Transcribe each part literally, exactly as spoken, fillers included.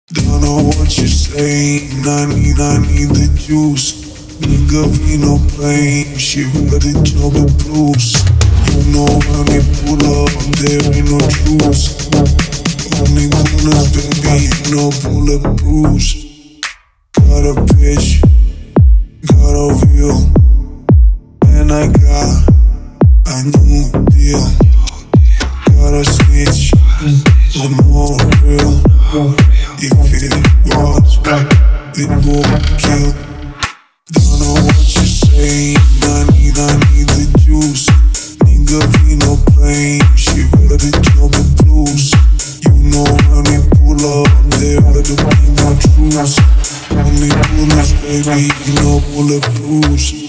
Don't know what you're saying. I need, I need the juice. Nigga, we no playing. She ready to know the blues. You know when they pull up, there ain't no truce. Only bullets, baby, you know bulletproofs. Got a bitch, got a wheel, and I got a new deal. Got a snitch, but more real. If it was right, it would kill. Don't know what you're saying. I need, I need the juice. Nigga, we no playing. She ready to know the blues. You know when they pull up, they ready to bring my truths. Only bullets, baby, you know bulletproofs.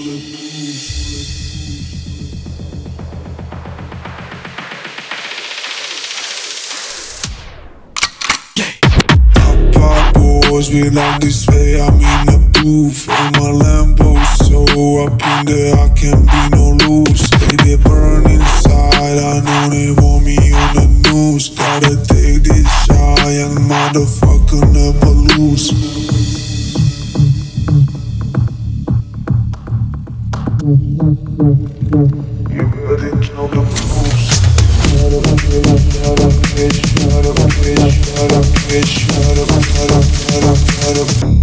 We like this way, I'm in the booth in my Lambo, so up in there I can't be no loose. They, they burn inside, I know they want me on the news. Gotta take this shot, young motherfucker never lose. You ready to know the blues? Shut up, shut up, bitch, shut up, bitch, shut up, bitch, shut up, shut up, shut up, shut up, shut up.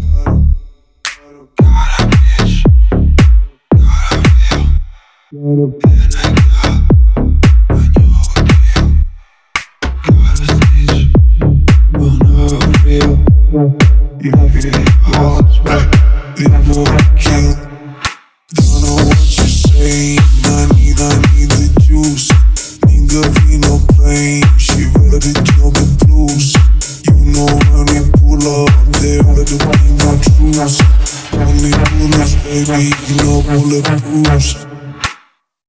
You feel lost, right? It will kill. Don't know what you're saying. I need, I need the juice. Nigga, we no playing. She ready to know the blues. You know when they pull up, they ready to bring my truths. Only bullets, baby, you know bulletproofs.